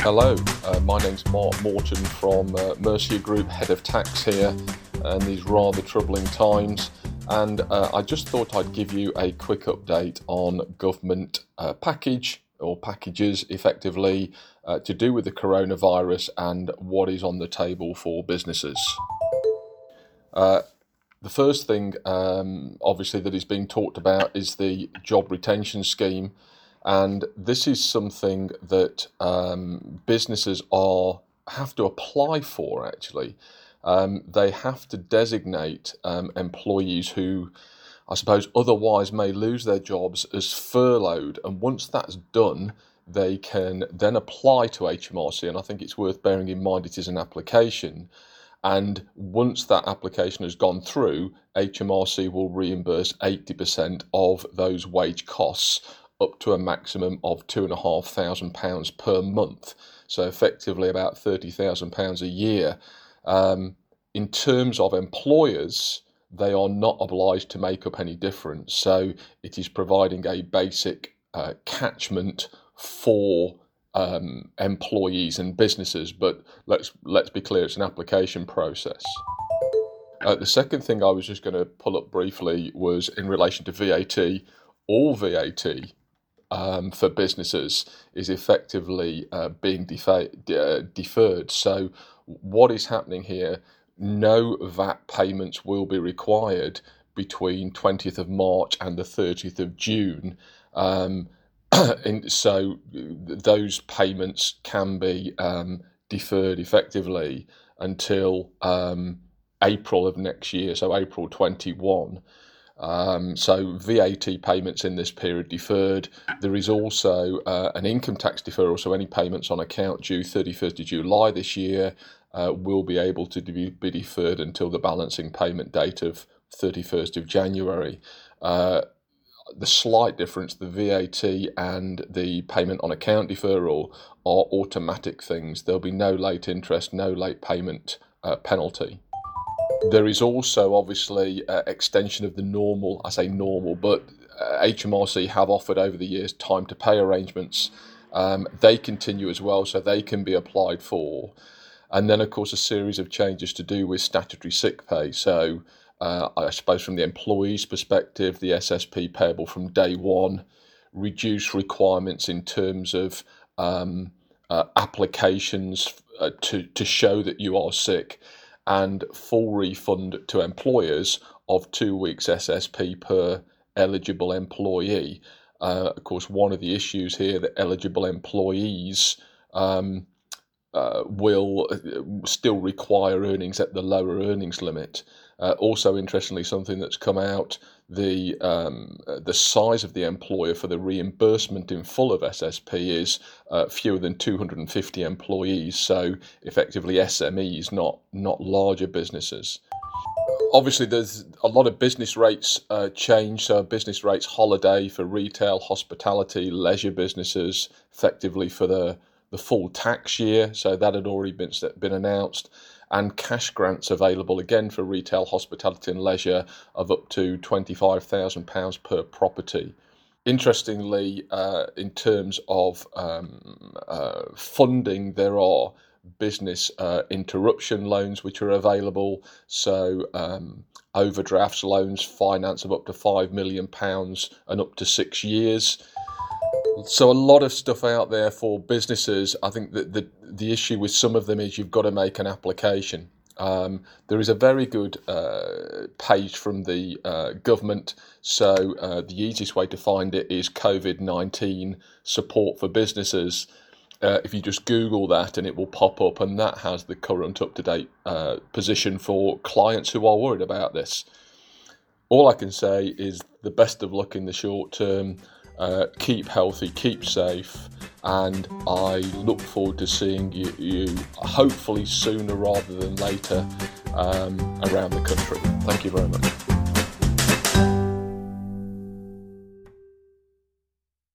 Hello, my name's Mark Morton from Mercia Group, Head of Tax here, in these rather troubling times. And I just thought I'd give you a quick update on government packages effectively to do with the coronavirus and what is on the table for businesses. The first thing, obviously, that is being talked about is the job retention scheme. And this is something that businesses have to apply for, actually. They have to designate employees who, I suppose, otherwise may lose their jobs as furloughed. And once that's done, they can then apply to HMRC. And I think it's worth bearing in mind it is an application. And once that application has gone through, HMRC will reimburse 80% of those wage costs, up to a maximum of £2,500 per month. So effectively about £30,000 a year. In terms of employers, they are not obliged to make up any difference. So it is providing a basic catchment for employees and businesses. But let's be clear, it's an application process. The second thing I was just going to pull up briefly was in relation to VAT. All VAT for businesses is effectively being deferred. So what is happening here? No VAT payments will be required between 20th of March and the 30th of June. So those payments can be deferred effectively until April of next year, so April 21. So VAT payments in this period deferred. There is also an income tax deferral, so any payments on account due 31st of July this year will be able to be deferred until the balancing payment date of 31st of January. The slight difference, the VAT and the payment on account deferral are automatic things. There'll be no late interest, no late payment penalty. There is also obviously extension of the normal, I say normal, but HMRC have offered over the years time to pay arrangements. They continue as well, so they can be applied for. And then, of course, a series of changes to do with statutory sick pay. So I suppose from the employee's perspective, the SSP payable from day one, reduced requirements in terms of applications to show that you are sick, and full refund to employers of 2 weeks SSP per eligible employee. Of course, one of the issues here that eligible employees will still require earnings at the lower earnings limit. Also, interestingly, something that's come out, the size of the employer for the reimbursement in full of SSP is fewer than 250 employees, so effectively SMEs, not larger businesses. Obviously, there's a lot of business rates change, so business rates holiday for retail, hospitality, leisure businesses, effectively for the full tax year, so that had already been announced. And cash grants available again for retail, hospitality and leisure of up to £25,000 per property. Interestingly, in terms of funding, there are business interruption loans which are available. So overdrafts, loans, finance of up to £5 million and up to 6 years. So a lot of stuff out there for businesses. I think that the issue with some of them is you've got to make an application. There is a very good page from the government. So the easiest way to find it is COVID-19 support for businesses. If you just Google that, and it will pop up, and that has the current up-to-date position for clients who are worried about this. All I can say is the best of luck in the short term. Keep healthy, keep safe, and I look forward to seeing you hopefully sooner rather than later around the country. Thank you very much.